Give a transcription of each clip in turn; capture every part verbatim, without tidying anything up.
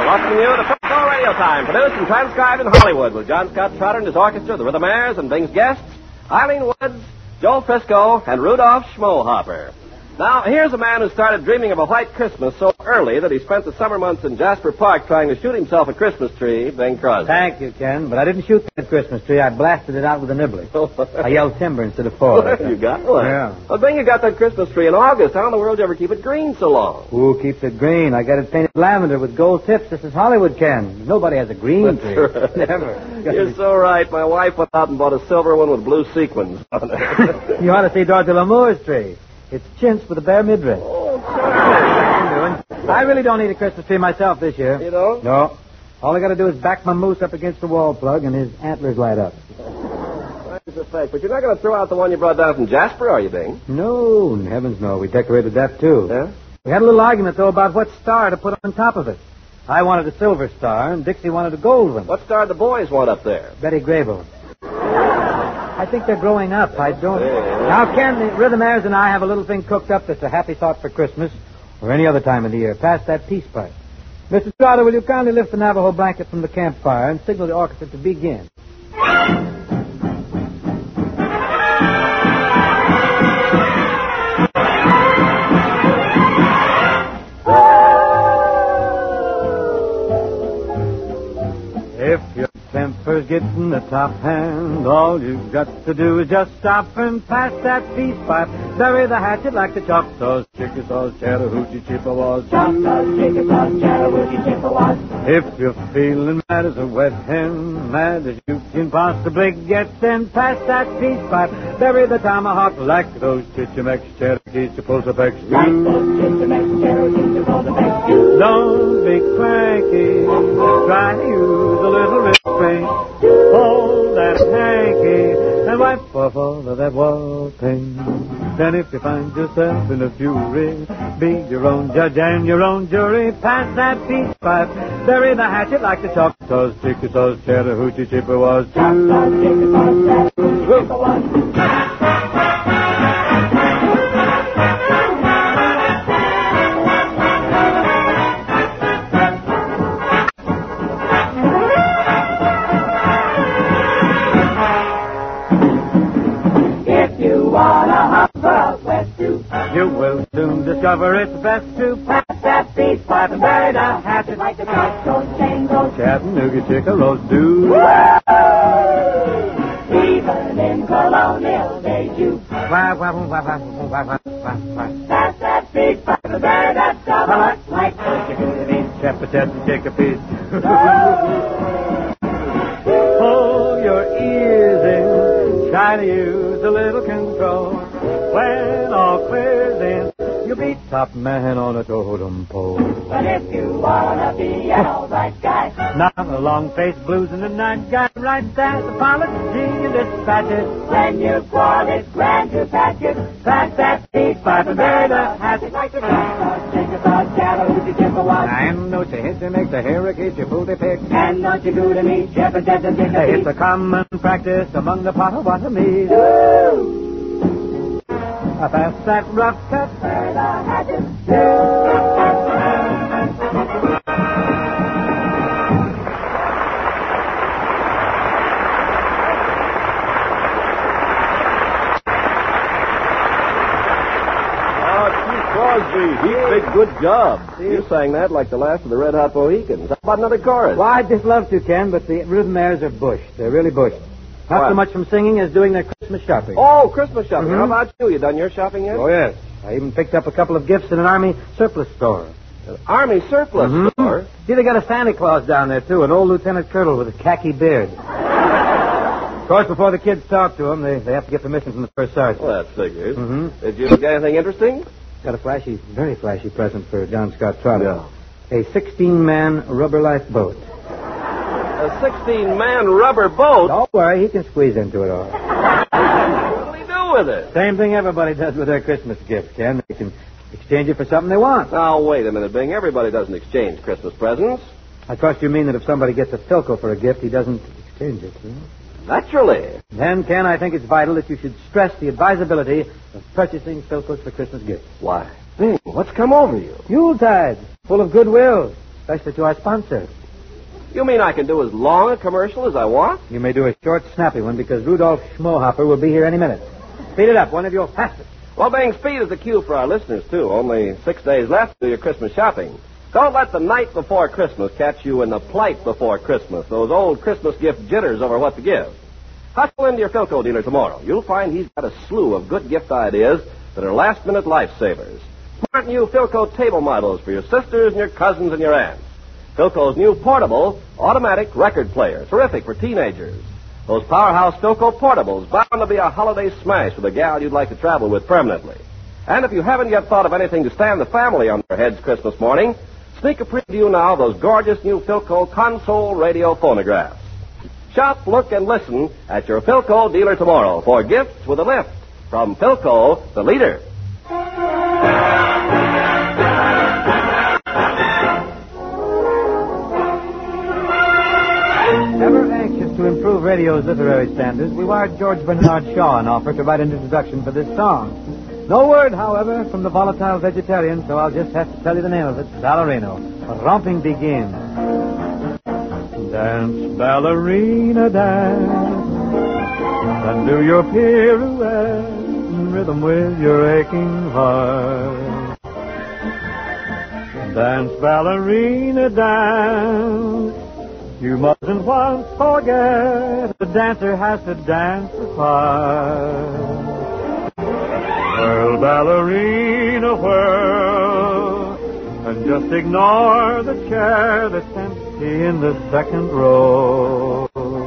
Welcome you to Football Radio Time, produced and transcribed in Hollywood with John Scott Trotter and his orchestra, the Rhythmaires, and Bing's guests, Eileen Woods, Joe Frisco, and Rudolph Schmohopper. Now, here's a man who started dreaming of a white Christmas so early that he spent the summer months in Jasper Park trying to shoot himself a Christmas tree, Bing Crosby. Thank you, Ken, but I didn't shoot that Christmas tree. I blasted it out with a nibbler. I yelled timber instead of four. You got one. Yeah. Well, Bing, you got that Christmas tree in August. How in the world did you ever keep it green so long? Who keeps it green? I got it painted lavender with gold tips. This is Hollywood, Ken. Nobody has a green That's tree. Right. Never. You're so right. My wife went out and bought a silver one with blue sequins on it. You ought to see Dorothy Lamour's tree. It's chintz with a bare midriff. Oh, sorry. I really don't need a Christmas tree myself this year. You don't? No. All I got to do is back my moose up against the wall plug and his antlers light up. That's a fact. But you're not going to throw out the one you brought down from Jasper, are you, Bing? No, heavens no. We decorated that, too. Yeah? We had a little argument, though, about what star to put on top of it. I wanted a silver star, and Dixie wanted a gold one. What star do the boys want up there? Betty Grable. I think they're growing up. I don't... Yeah. Now, Ken, the Rhythmaires and I have a little thing cooked up that's a happy thought for Christmas or any other time of the year. Pass that peace pipe. Mister Trotter, will you kindly lift the Navajo blanket from the campfire and signal the orchestra to begin? If your temper's getting the top hand, all you've got to do is just stop and pass that peace pipe. Bury the hatchet like the Choctaws, Chickasaws, Chattahoochee, Chippewas. Choctaws, Chickasaws, Chattahoochee, Chippewas. If you're feeling mad as a wet hen, mad as you can possibly get, then pass that peace pipe. Bury the tomahawk like those Chichimex, Cherokees, Chapultepec. Like those Chichimex, Cherokees, Chapultepec. Don't be cranky. Try to use a little restraint. Hold that hanky and wipe off all of that wall paint. Then if you find yourself in a fury, be your own judge and your own jury. Pass that peace pipe. Bury the hatchet like the Choctaws, Chickasaws, Chattahoochee, Chippewas. Choctaws, Chickasaws, Chattahoochee, Chippewas. You will soon discover it's best to pass that peace pipe and bury the hatchet like the Choctaws, Changos, Chattanooga, Chickasaws do. Even in colonial days, you Wah, wah, wah, wah, wah, wah, wah, wah. pass that peace pipe and bury that tomahawk like those Chickadee. Chappa, chappa, take a piece. Pull your ears in, try to use a little control. When all clears in, you'll be top man on a totem pole. But if you wanna be an alright guy, not a long-faced blues in the night guy, right there's apology and dispatch it. when you quarrel, it's grand to patch it. Pass that peace pipe and bury the hatchet like the Choctaws, Chickasaws, Chattahoochee, Chippewas. And don't you hit to make the Cherokee, Chapultepec. And don't you go to me, Shepherd, Jets, and It's a common practice among the Potawatomis. Ooh, I pass that rough cut. bury the hatchet. Crosby, he did good job. You sang that like the last of the Red Hot Mohicans. How about another chorus? Well, I'd just love to, Ken, but the Rhythmaires are bush. They're really bush. Not What? so much from singing as doing their Christmas shopping. Oh, Christmas shopping. Mhm. How about you? You done your shopping yet? Oh, yes. I even picked up a couple of gifts in an Army surplus store. An Army surplus Mhm. store. See, they got a Santa Claus down there, too, an old Lieutenant Colonel with a khaki beard. Of course, before the kids talk to him, they, they have to get permission from the first sergeant. Well, that figures. Mhm. Did you get anything interesting? Got a flashy, very flashy present for John Scott Trotter. Yeah. A sixteen-man rubber lifeboat. A sixteen-man rubber boat? Don't worry, he can squeeze into it all. What'll he do with it? Same thing everybody does with their Christmas gifts, Ken. They can exchange it for something they want. Now, wait a minute, Bing. Everybody doesn't exchange Christmas presents. I trust you mean that if somebody gets a Philco for a gift, he doesn't exchange it. Hmm? Naturally. Then, Ken, I think it's vital that you should stress the advisability of purchasing Philcos for Christmas gifts. Why? Bing, what's come over you? Yuletide, full of goodwill. especially to our sponsor. You mean I can do as long a commercial as I want? You may do a short, snappy one because Rudolph Schmohopper will be here any minute. Speed it up, one of your fastest. Well, being speed is the cue for our listeners, too. Only six days left to do your Christmas shopping. Don't let the night before Christmas catch you in the plight before Christmas, those old Christmas gift jitters over what to give. Hustle into your Philco dealer tomorrow. You'll find he's got a slew of good gift ideas that are last-minute lifesavers. Smart new Philco table models for your sisters and your cousins and your aunts. Philco's new portable, automatic record player, terrific for teenagers. Those powerhouse Philco portables, bound to be a holiday smash with a gal you'd like to travel with permanently. And if you haven't yet thought of anything to stand the family on their heads Christmas morning, sneak a preview now of those gorgeous new Philco console radio phonographs. Shop, look, and listen at your Philco dealer tomorrow for gifts with a lift from Philco, the leader. Ever anxious to improve radio's literary standards, we wired George Bernard Shaw an offer to write an introduction for this song. No word, however, from the volatile vegetarian, so I'll just have to tell you the name of it. Ballerino. Romping begins. Dance, ballerina, dance, and do your pirouette in rhythm with your aching heart. Dance, ballerina, dance. You mustn't once forget the dancer has to dance the part. Whirl, ballerina, whirl, and just ignore the chair that's empty in the second row.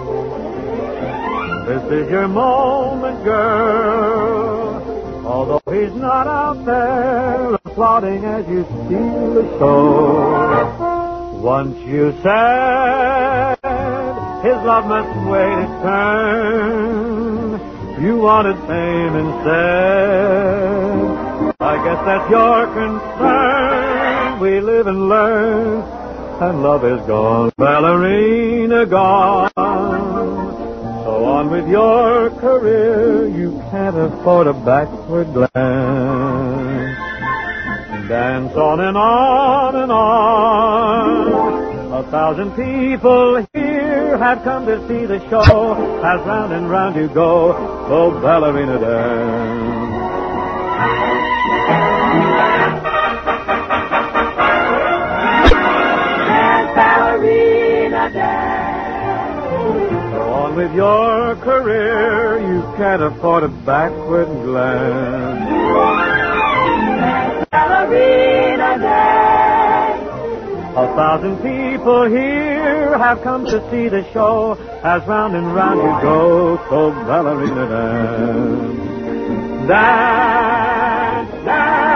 This is your moment, girl, although he's not out there applauding as you steal the show. Once you said his love must wait its turn, you wanted fame instead. I guess that's your concern. We live and learn, and love is gone, ballerina gone. So on with your career, you can't afford a backward glance. Dance on and on and on. A thousand people here have come to see the show. As round and round you go, so ballerina dance. Dance, ballerina, dance. So on with your career, you can't afford a backward glance. Ballerina dance. A thousand people here have come to see the show. As round and round you go, so ballerina dance. Dance, dance.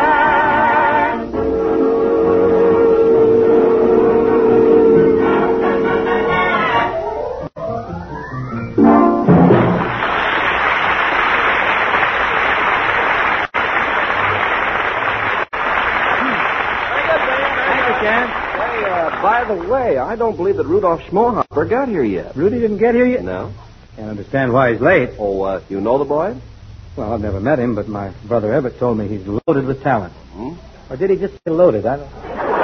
By the way, I don't believe that Rudolph Schmohopper got here yet. Rudy didn't get here yet? No. Can't understand why he's late. Oh, uh, you know the boy? Well, I've never met him, but my brother Everett told me he's loaded with talent. Hmm? Or did he just say loaded? I don't...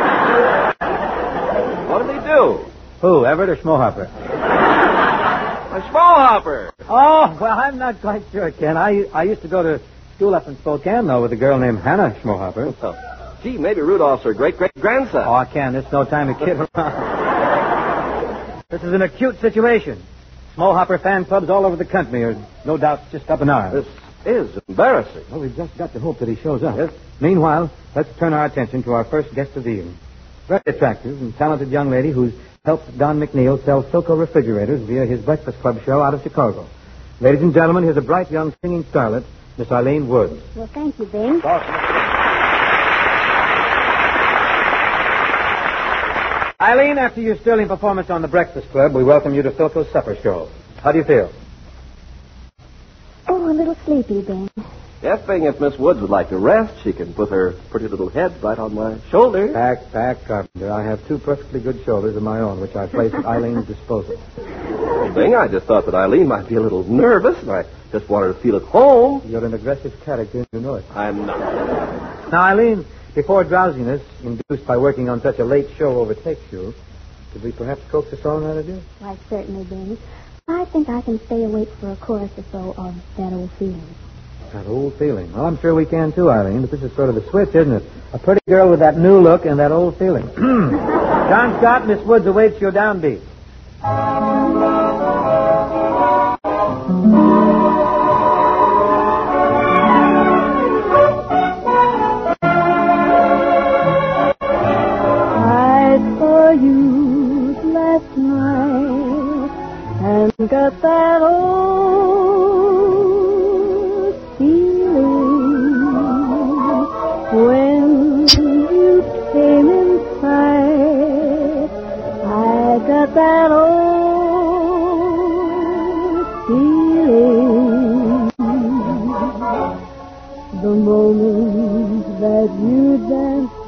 What did he do? Who, Everett or Schmohopper? A Schmohopper. Oh, well, I'm not quite sure, Ken. I, I used to go to school up in Spokane, though, with a girl named Hannah Schmohopper. Oh. Gee, maybe Rudolph's her great-great-grandson. Oh, I can't. There's no time to kid around. This is an acute situation. Schmohopper fan clubs all over the country are no doubt just up in arms. This is embarrassing. Well, we've just got to hope that he shows up. Yes. Meanwhile, let's turn our attention to our first guest of the evening. Very attractive and talented young lady who's helped Don McNeil sell Philco refrigerators via his Breakfast Club show out of Chicago. Ladies and gentlemen, here's a bright young singing starlet, Miss Eileen Woods. Well, thank you, Ben. Eileen, after your sterling performance on the Breakfast Club, we welcome you to Philco's supper show. How do you feel? Oh, a little sleepy, Ben. Yes, being if Miss Woods would like to rest, she can put her pretty little head right on my shoulder. Pack, pack, Carpenter. I have two perfectly good shoulders of my own, which I place at Eileen's disposal. Bing, I just thought that Eileen might be a little nervous, and I just wanted her to feel at home. You're an aggressive character, and you know it. I'm not. Now, Eileen, Before drowsiness, induced by working on such a late show, overtakes you, could we perhaps coax a song out of you? Why, certainly, Benny. I think I can stay awake for a chorus or so of That Old Feeling. That old feeling. Well, I'm sure we can too, Eileen, but this is sort of the switch, isn't it? A pretty girl with that new look and that old feeling. John Scott, Miss Woods awaits your downbeat. Got that old feeling when you came inside. I got that old feeling the moment that you danced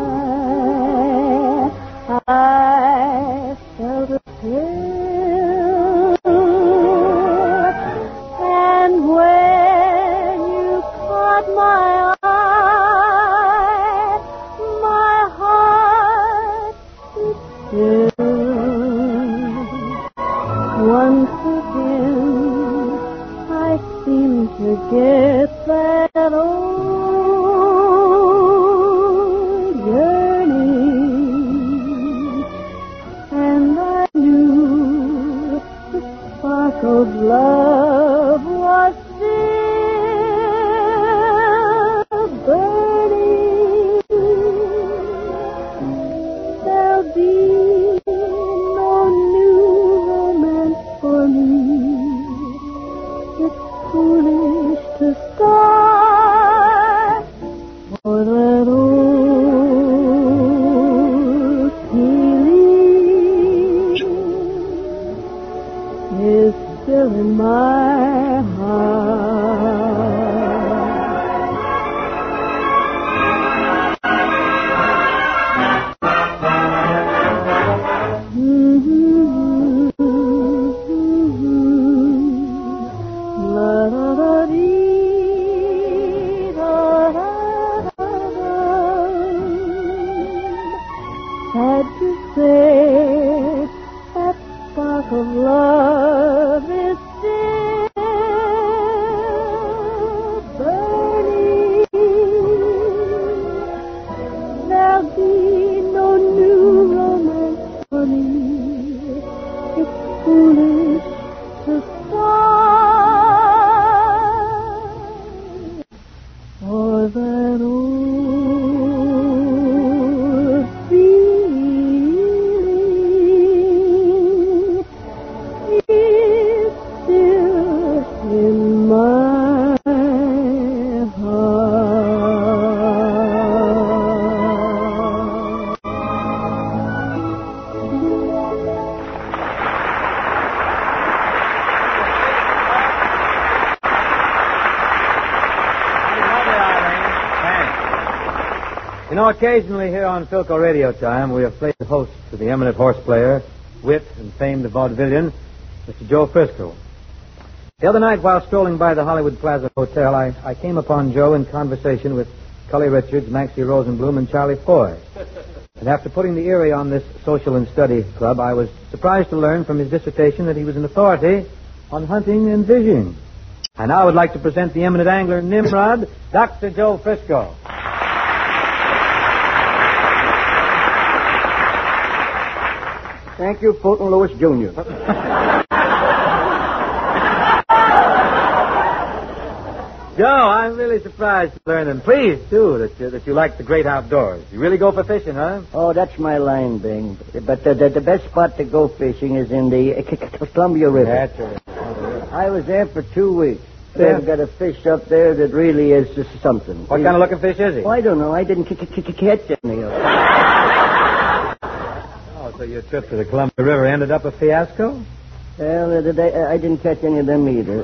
by. I felt a thrill. Get that old yearning, and I knew the spark of love was still burning. There'll be no new romance for me. It's foolish to start for that old feeling is still in my heart. Mm-hmm. Sad to say, that spark of love is still burning. There'll be no new romance for me. It's foolish to start for that old You know, occasionally here on Philco Radio Time, we have played the host to the eminent horse player, wit, and famed vaudevillian, Mister Joe Frisco. The other night, while strolling by the Hollywood Plaza Hotel, I, I came upon Joe in conversation with Cully Richards, Maxie Rosenblum, and Charlie Foy. And after putting the Erie on this social and study club, I was surprised to learn from his dissertation that he was an authority on hunting and fishing. I now would like to present the eminent angler Nimrod, Doctor Joe Frisco. Thank you, Fulton Lewis, Junior Joe, I'm really surprised to learn and pleased, too, that you, that you like the great outdoors. You really go for fishing, huh? Oh, that's my line, Bing. But the, the, the best spot to go fishing is in the Columbia River. That's right. I was there for two weeks. Yeah. They've got a fish up there that really is just something. What kind of looking fish is he? Oh, I don't know. I didn't c- c- c- catch any of them. Oh, so your trip to the Columbia River ended up a fiasco? Well, uh, they, uh, I didn't catch any of them either.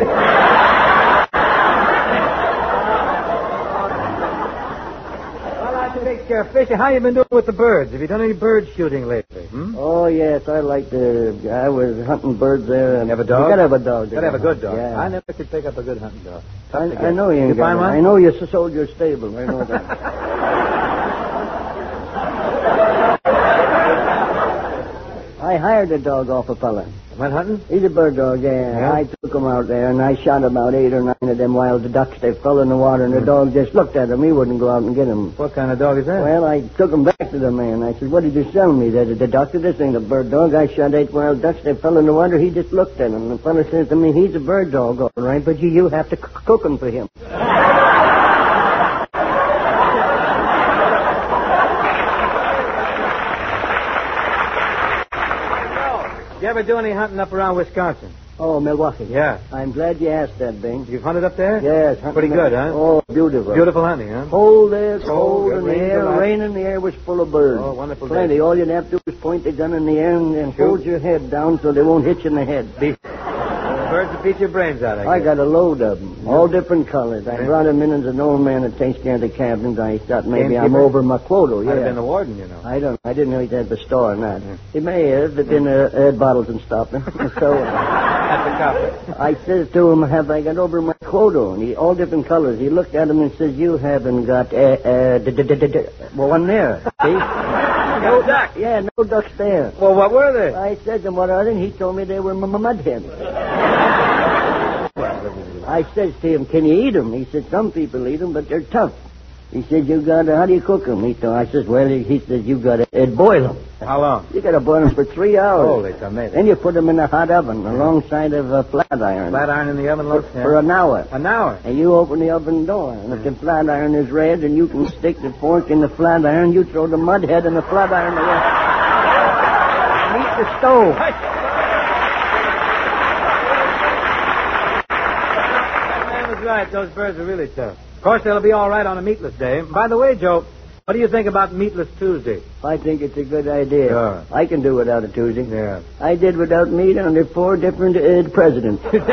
Well, I take care of fishing. How you been doing with the birds? Have you done any bird shooting lately? Hmm? Oh, yes. I like to... I was hunting birds there. And You have a dog? You gotta have a dog. Gotta have a good dog. Yeah. I never could pick up a good hunting dog. I, I know you. You ain't got find one. one? I know you sold your stable. I know that. hired a dog off a fella. Went hunting? He's a bird dog, yeah. Yeah? I took him out there, and I shot about eight or nine of them wild ducks. They fell in the water, and the dog just looked at him. He wouldn't go out and get him. What kind of dog is that? Well, I took him back to the man. I said, what did you sell me? The, the doctor, this ain't a bird dog. I shot eight wild ducks. They fell in the water. He just looked at him. The fella says to me, he's a bird dog, all right, but you, you have to c- cook him for him. You ever do any hunting up around Wisconsin? Oh, Milwaukee. Yeah. I'm glad you asked that, Bing. You've hunted up there? Yes. hunting Pretty good, huh? Oh, beautiful. Beautiful hunting, huh? Cold there, cold, Cold, in the rain, air, delight. rain in the air was full of birds. Oh, wonderful Plenty. day. All you'd have to do is point the gun in the air and, and Shoot. hold your head down so they won't hit you in the head. Beat. Birds that beat your brains out, I I guess. got a load of them, all different colors. I Yeah. brought them in as an old man that takes care of the cabins. I thought maybe I'm Gamekeeper? over my quota. Might have Yeah. been the warden, you know. I don't. I didn't know he'd had the store or not. Yeah. He may have. There'd been uh, uh, bottles and stuff. so uh, At the cop. I says to him, "Have I got over my quota?" And he all different colors. He looked at him and says, "You haven't got uh, uh, d- d- d- d- d- well, one there. See? No duck. Yeah, no ducks there." Well, what were they? I said to him, "What are they?" And he told me they were m- m- mud hens. I says to him, "Can you eat them?" He said, "Some people eat them, but they're tough." He said, "You got to, how do you cook them?" He told, I says, "Well," he, he says, "You got to uh, boil them. How long? You got to boil them for three hours. Holy tomato. Then you put them in a hot oven alongside of a flat iron Flat iron in the oven, look. for an hour. An hour. And you open the oven door, and if the flat iron is red, and you can stick the fork in the flat iron, you throw the mud head in the flat iron away. And eat the stove. That man was right. Those birds are really tough. Of course, they'll be all right on a meatless day. By the way, Joe, what do you think about meatless Tuesday? I think it's a good idea. Sure. I can do without a Tuesday. Yeah. I did without meat under four different uh, presidents. You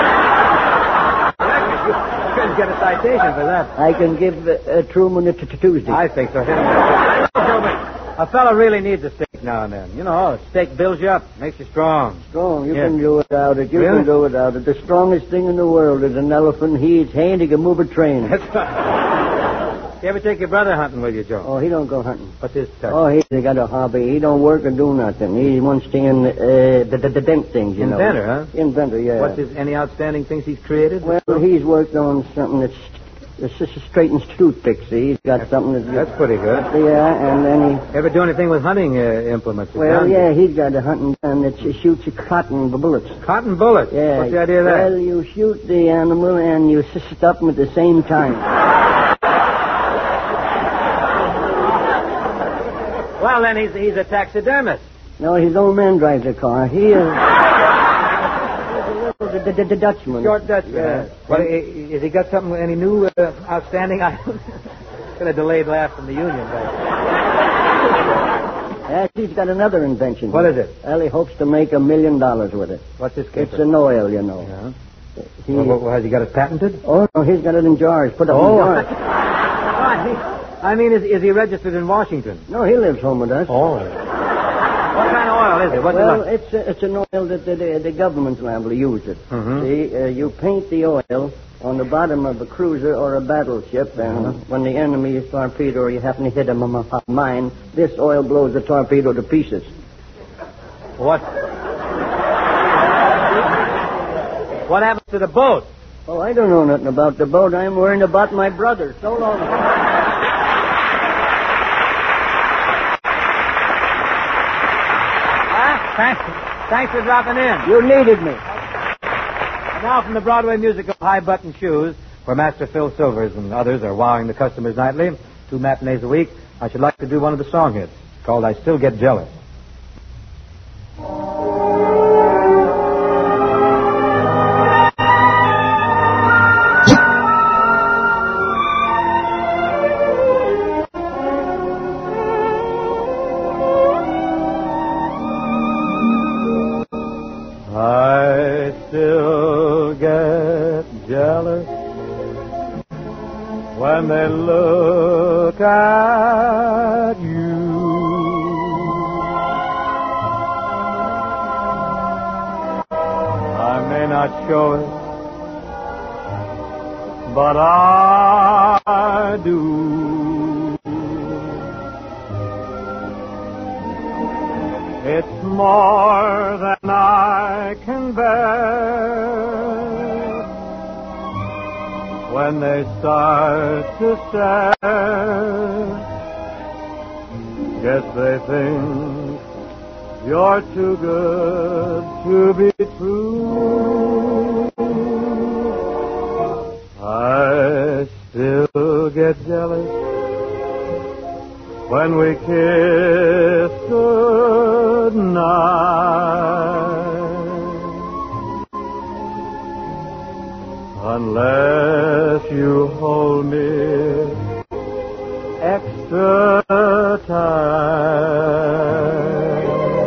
couldn't get a citation for that. I can give uh, uh, Truman a t- t- Tuesday. I think so. A fellow really needs a steak now and then. You know, a steak builds you up, makes you strong. Strong. You Yeah. can do without it. You Really? can do without it. The strongest thing in the world is an elephant. He eats hay and he can move a train. That's right. You ever take your brother hunting with you, Joe? Oh, he don't go hunting. What's his touch? Oh, he's got a hobby. He don't work or do nothing. He wants to in, uh, the, the, the dent things, you Inventor, know. huh? Inventor, yeah. What's his, any outstanding things he's created? Well, he's worked on something that's It's just a straightens toothpicks. See, he's got something that's... That's pretty good. Yeah, and then he... Ever do anything with hunting uh, implements? with Well, guns? yeah, he's got a hunting gun that sh- shoots cotton bullets. Cotton bullets? Yeah. What's the idea of that? Well, you shoot the animal and you s- stop him at the same time. Well, then he's he's a taxidermist. No, his old man drives the car. He is... The, the, the Dutchman. Short Dutch. Yeah. Well, i- i- has he got something, any new uh, outstanding items? Could have delayed last from the union, but... Yes, he's got another invention. What is it? Well, he hopes to make a million dollars with it. What's this It's case? an oil, you know. Yeah. He... Well, well, has he got it patented? Oh, no, he's got it in jars. Put up Oh. in jars. I mean, is, is he registered in Washington? No, he lives home with us. Oh. What kind of oil is it? What's Well, it like? it's a, it's an oil that the, the, the government's liable to use it. Mhm. See, uh, you paint the oil on the bottom of a cruiser or a battleship, and Uh-huh. when the enemy is torpedo or you happen to hit him on a mine, this oil blows the torpedo to pieces. What? What happens to the boat? Oh, I don't know nothing about the boat. I'm worrying about my brother. So long. Huh? Thanks, thanks for dropping in. You needed me. Now from the Broadway musical High Button Shoes, where Master Phil Silvers and others are wowing the customers nightly, two matinees a week, I should like to do one of the song hits called I Still Get Jealous. I still get jealous when they look at you. I may not show it, but I do. It's more than I can bear when they start to stare. Guess they think you're too good to be true. I still get jealous when we kiss goodnight. Unless you hold me extra tight.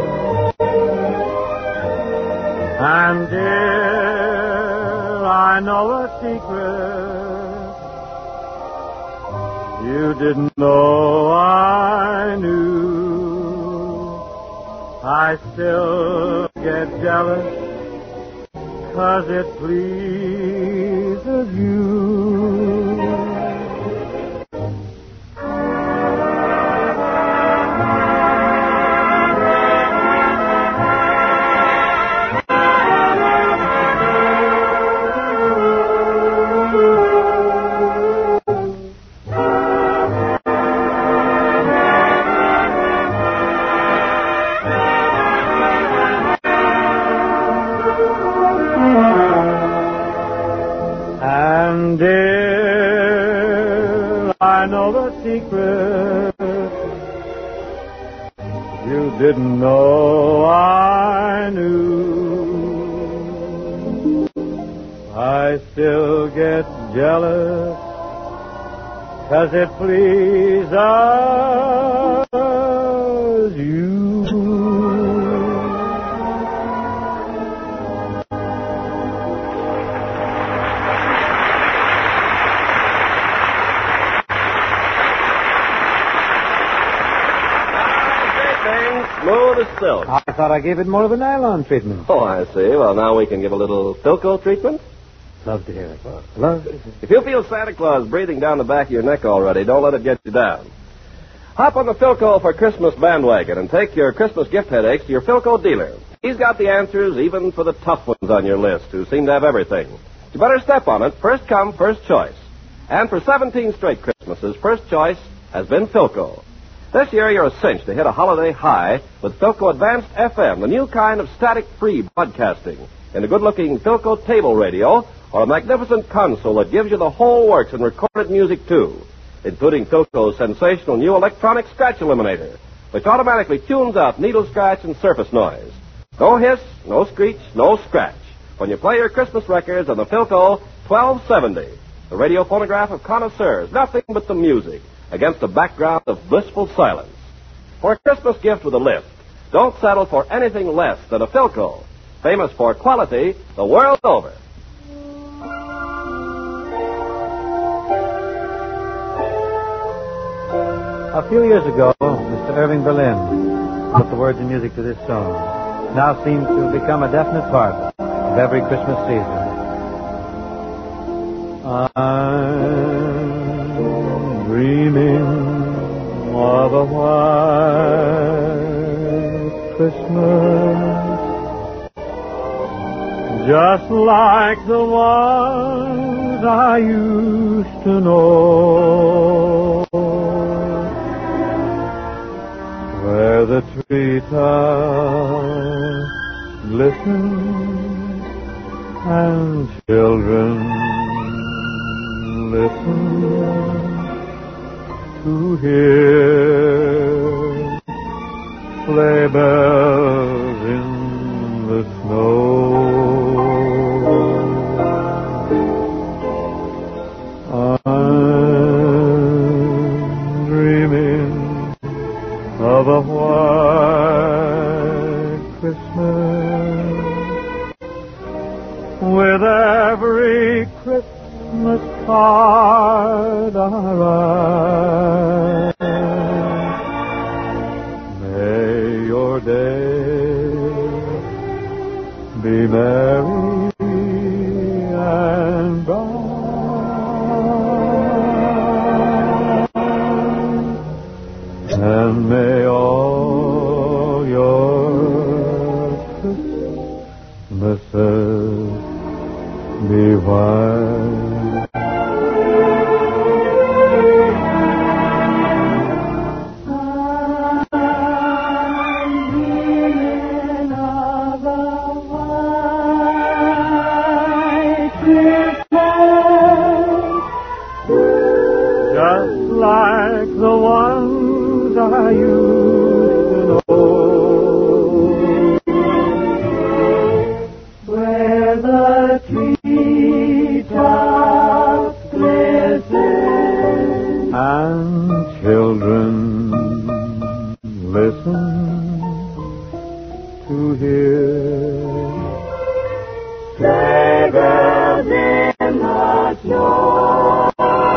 And dear, I know a secret you didn't know I knew. I still get jealous 'cause it pleases you. And dear, I know the secret you didn't know I knew. I still get jealous 'cause it pleases you. Smooth as silk. I thought I gave it more of a nylon treatment. Oh, I see. Well, now we can give a little Philco treatment. Love to hear it. Love to hear it. If you feel Santa Claus breathing down the back of your neck already, don't let it get you down. Hop on the Philco for Christmas bandwagon and take your Christmas gift headaches to your Philco dealer. He's got the answers even for the tough ones on your list who seem to have everything. You better step on it. First come, first choice. And for seventeen straight Christmases, first choice has been Philco. This year, you're a cinch to hit a holiday high with Philco Advanced F M, the new kind of static-free broadcasting, in a good-looking Philco table radio or a magnificent console that gives you the whole works in recorded music, too, including Philco's sensational new electronic scratch eliminator, which automatically tunes out needle scratch and surface noise. No hiss, no screech, no scratch when you play your Christmas records on the Philco twelve seventy, the radio phonograph of connoisseurs, nothing but the music, against a background of blissful silence. For a Christmas gift with a lift, don't settle for anything less than a Philco, famous for quality the world over. A few years ago, Mister Irving Berlin put the words and music to this song. Now seems to become a definite part of every Christmas season. I'm dreaming of a white Christmas, just like the ones I used to know, where the treetops glisten and children listen to hear sleigh bells in the snow. I'm dreaming of a white Christmas, with every Christmas card I write. May your day be merry and bright, and may all all your Christmases be white. Like the ones I used to know, where the treetops glisten and children listen to hear sleigh bells in the snow.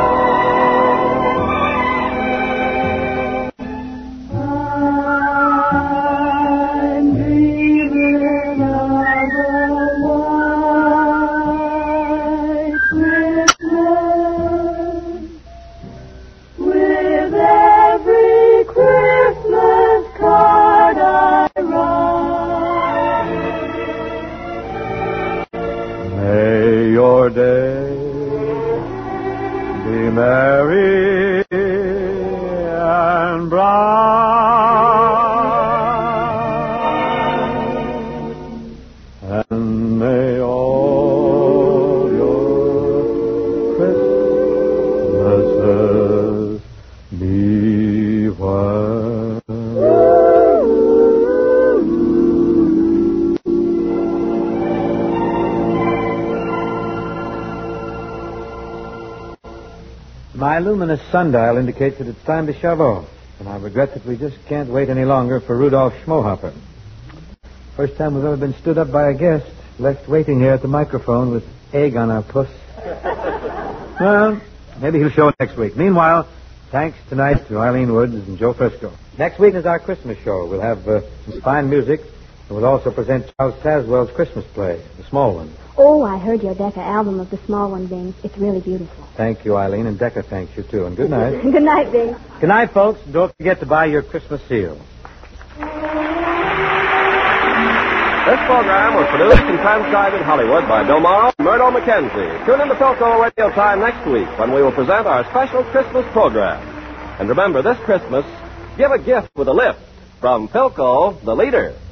Your day be merry and bright, and may all your Christmases be white. My luminous sundial indicates that it's time to shove off, and I regret that we just can't wait any longer for Rudolph Schmohopper. First time we've ever been stood up by a guest, left waiting here at the microphone with egg on our puss. Well, maybe he'll show next week. Meanwhile, thanks tonight to Eileen Woods and Joe Frisco. Next week is our Christmas show. We'll have uh, some fine music, and we'll also present Charles Tazwell's Christmas play, The Small One. Oh, I heard your Decca album of The Small One, Bing. It's really beautiful. Thank you, Eileen, and Decca thanks you, too. And good night. Good night, Bing. Good night, folks. And don't forget to buy your Christmas seal. This program was produced and transcribed in Hollywood by Bill Morrow and Murdo McKenzie. Tune in to Philco Radio Time next week when we will present our special Christmas program. And remember, this Christmas, give a gift with a lift from Philco, the leader.